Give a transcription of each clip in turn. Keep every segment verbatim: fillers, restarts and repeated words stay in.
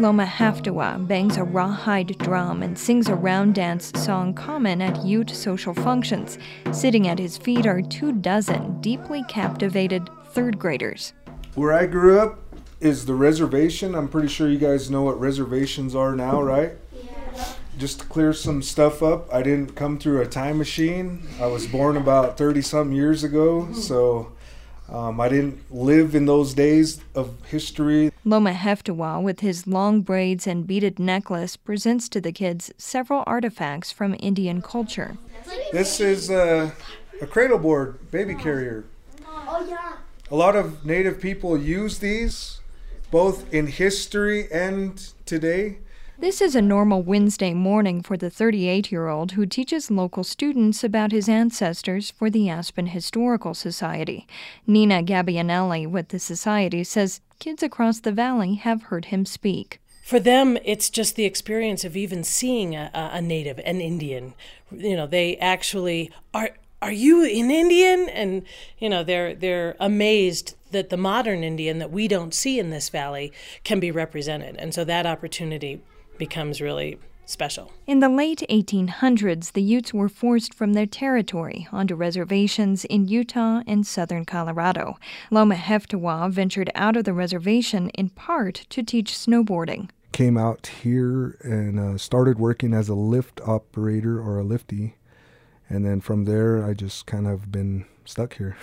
Loma Haftewa bangs a rawhide drum and sings a round dance song common at Ute social functions. Sitting at his feet are two dozen deeply captivated third graders. Where I grew up is the reservation. I'm pretty sure you guys know what reservations are now, right? Yeah. Just to clear some stuff up, I didn't come through a time machine. I was born about thirty-something years ago, so um, I didn't live in those days of history. Loma Haftewa, with his long braids and beaded necklace, presents to the kids several artifacts from Indian culture. This is a, a cradle board baby carrier. Oh, yeah. A lot of Native people use these, both in history and today. This is a normal Wednesday morning for the thirty-eight-year-old who teaches local students about his ancestors for the Aspen Historical Society. Nina Gabbianelli with the society says kids across the valley have heard him speak. For them, it's just the experience of even seeing a, a native, an Indian. You know, they actually are. Are you an Indian? And, you know, they're they're amazed that the modern Indian that we don't see in this valley can be represented. And so that opportunity becomes really special. In the late eighteen hundreds, the Utes were forced from their territory onto reservations in Utah and southern Colorado. Loma Haftewa ventured out of the reservation in part to teach snowboarding. Came out here and uh, started working as a lift operator or a lifty. And then from there, I just kind of been stuck here.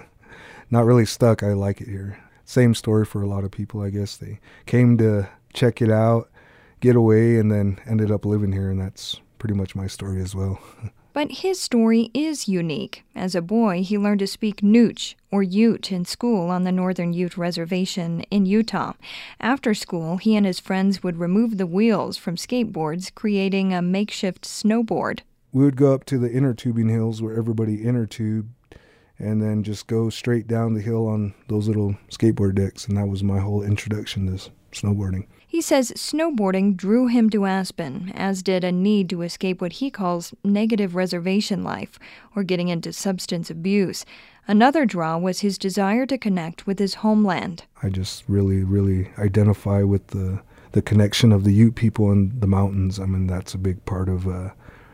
Not really stuck. I like it here. Same story for a lot of people, I guess. They came to check it out, get away, and then ended up living here. And that's pretty much my story as well. But his story is unique. As a boy, he learned to speak Nooch, or Ute, in school on the Northern Ute Reservation in Utah. After school, he and his friends would remove the wheels from skateboards, creating a makeshift snowboard. We would go up to the inner tubing hills where everybody inner tubed and then just go straight down the hill on those little skateboard decks. And that was my whole introduction to snowboarding. He says snowboarding drew him to Aspen, as did a need to escape what he calls negative reservation life or getting into substance abuse. Another draw was his desire to connect with his homeland. I just really, really identify with the, the connection of the Ute people in the mountains. I mean, that's a big part of uh,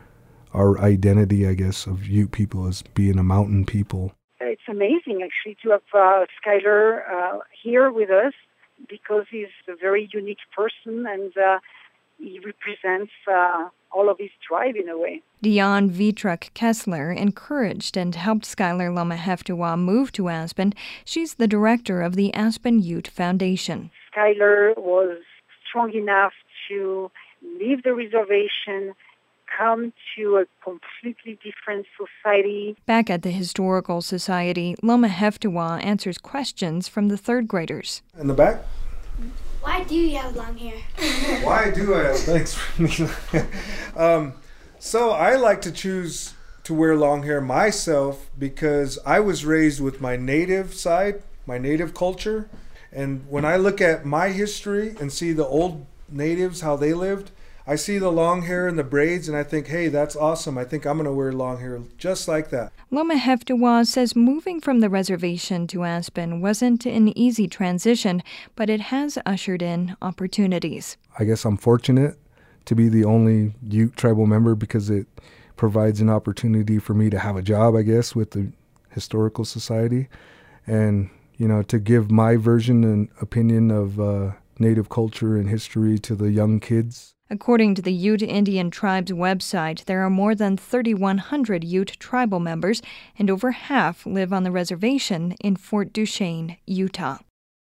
our identity, I guess, of Ute people as being a mountain people. It's amazing, actually, to have uh, Skyler uh, here with us because he's a very unique person and uh, he represents uh, all of his tribe in a way. Dion Vitruck Kessler encouraged and helped Skyler Loma Haftewa move to Aspen. She's the director of the Aspen Ute Foundation. Skyler was strong enough to leave the reservation, come to a completely different society. Back at the Historical Society, Loma Haftewa answers questions from the third graders. In the back? Why do you have long hair? Why do I have, thanks for me. um, so I like to choose to wear long hair myself because I was raised with my native side, my native culture. And when I look at my history and see the old natives, how they lived, I see the long hair and the braids, and I think, hey, that's awesome. I think I'm going to wear long hair just like that. Loma Haftewa says moving from the reservation to Aspen wasn't an easy transition, but it has ushered in opportunities. I guess I'm fortunate to be the only Ute tribal member because it provides an opportunity for me to have a job, I guess, with the Historical Society. And, you know, to give my version and opinion of uh, Native culture and history to the young kids. According to the Ute Indian Tribe's website, there are more than thirty-one hundred Ute tribal members, and over half live on the reservation in Fort Duchesne, Utah.